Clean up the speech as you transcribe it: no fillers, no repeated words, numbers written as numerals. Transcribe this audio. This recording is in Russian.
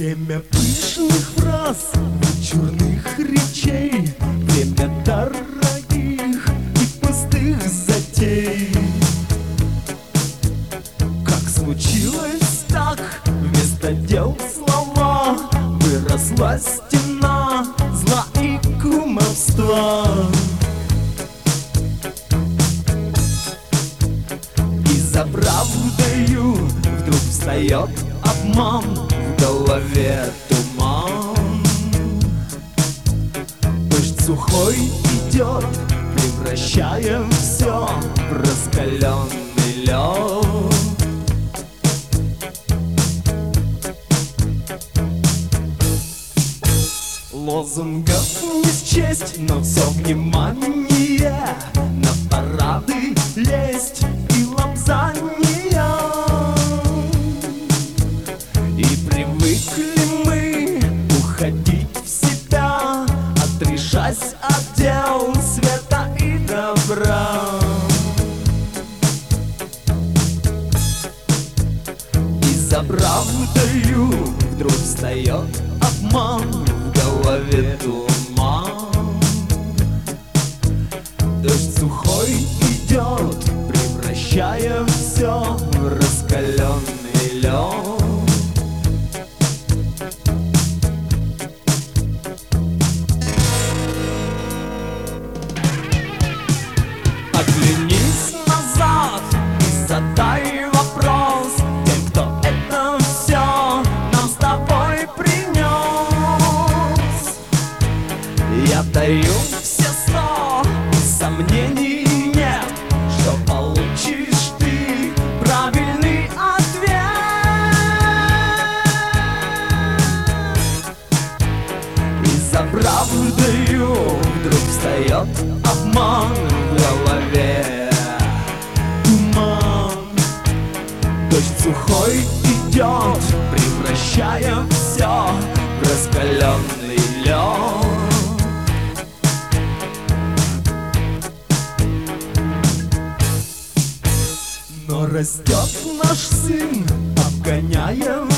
Время пышных фраз, вычурных речей, время дорогих и пустых затей. Как случилось так, вместо дел слова выросла стена зла и кумовства. И за правдою вдруг встает обман, в голове туман. Дождь сухой идет, превращая все в раскаленный лед. Лозунгов не счесть, но все внимание на парады лезть и лапзания. И привыкли мы уходить в себя, отрешась от дел света и добра. И за правдою вдруг встает обман, в голове туман. Дождь сухой идет, превращая все в раскаленный лед. Оглянись назад и задай вопрос тем, кто это все нам с тобой принес. Я даю все 100, сомнений нет, что получишь ты правильный ответ. И за правдою вдруг встает обман, в голове туман. Дождь сухой идет, превращая все в раскаленный лед. Но растет наш сын, обгоняя